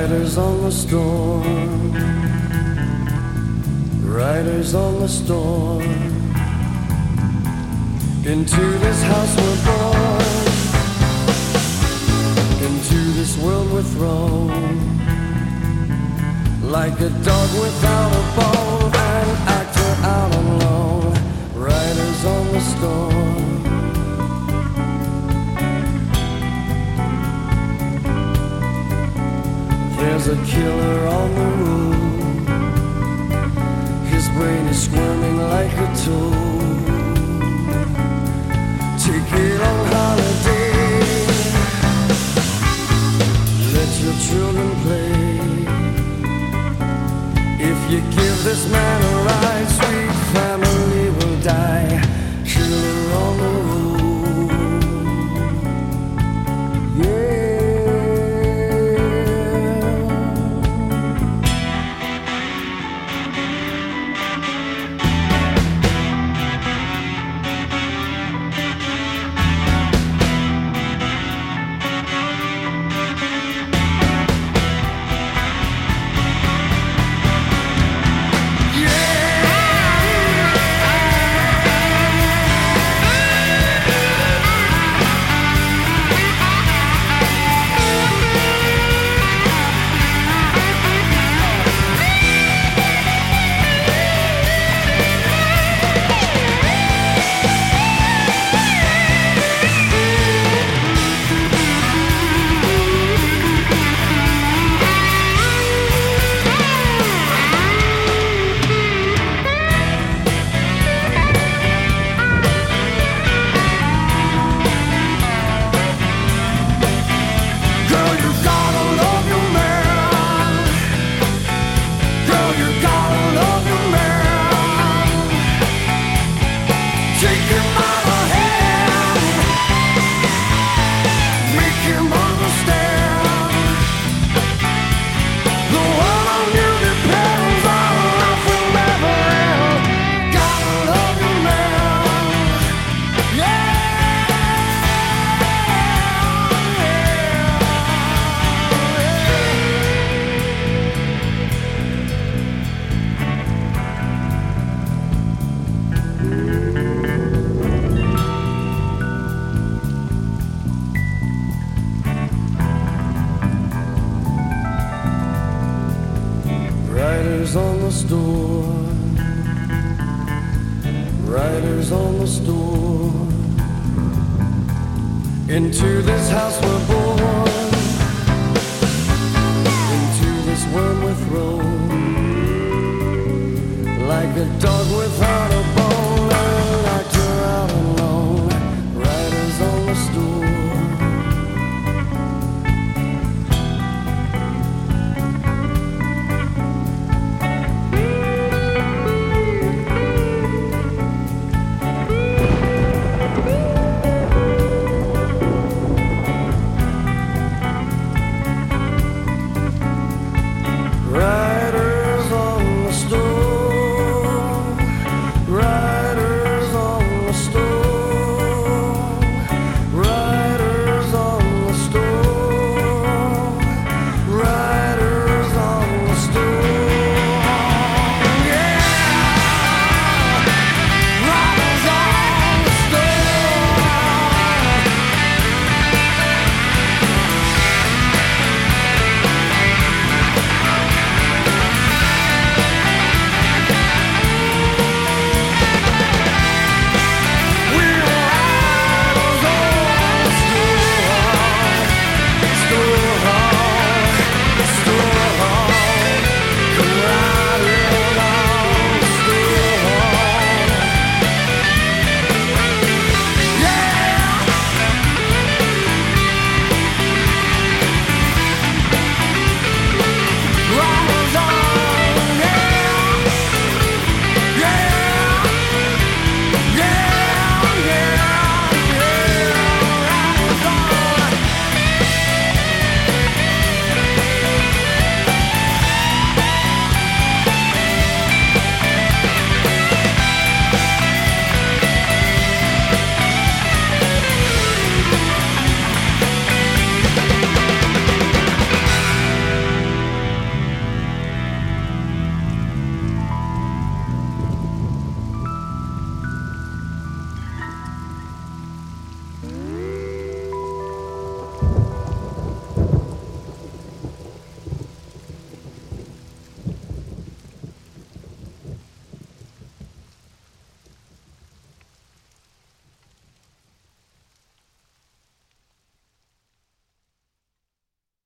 Riders on the storm, riders on the storm. Into this house we're born, into this world we're thrown. Like a dog without a bone, an actor out on loan. Riders on the storm. There's a killer on the road. His brain is squirming like a toad. Take it on holiday. Let your children play. If you give this man a ride, sweet family will die. Killer on the road. Yeah. Riders on the storm, riders on the storm. Into this house we're born, into this world we're thrown. Like a dog with